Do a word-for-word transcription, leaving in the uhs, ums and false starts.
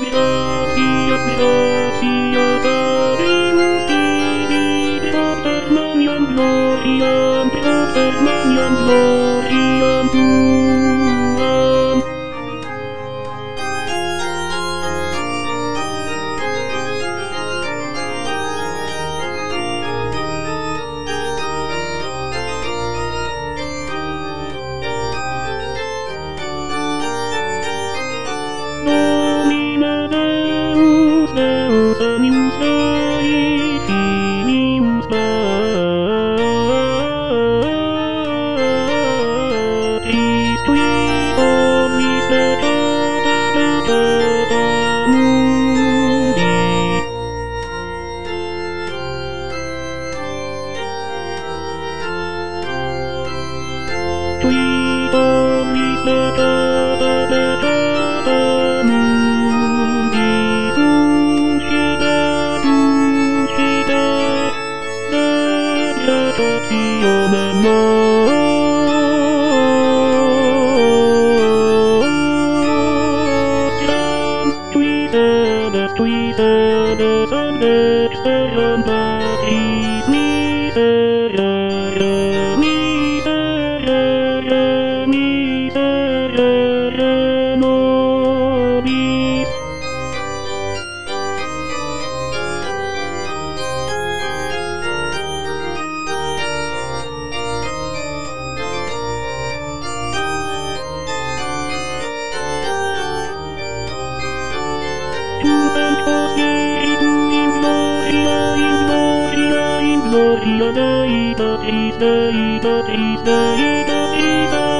Gracias, gracias, Arim, Hermaniam gloriam, Hermaniam gloriam tuam. Domine Deus, Deus amius Dei, filius Patris, tui omnis peccata mundi. Tui omnis peccata peccata mundi, uscite, uscite, dedicazione nostram, tui sedes, tui sedes, ad exterram Patris miserere, miserere, miserere nobis. Tu sancta Spiritu in gloria, in gloria, in gloria Dei Patris, Dei Patris, Dei Patris,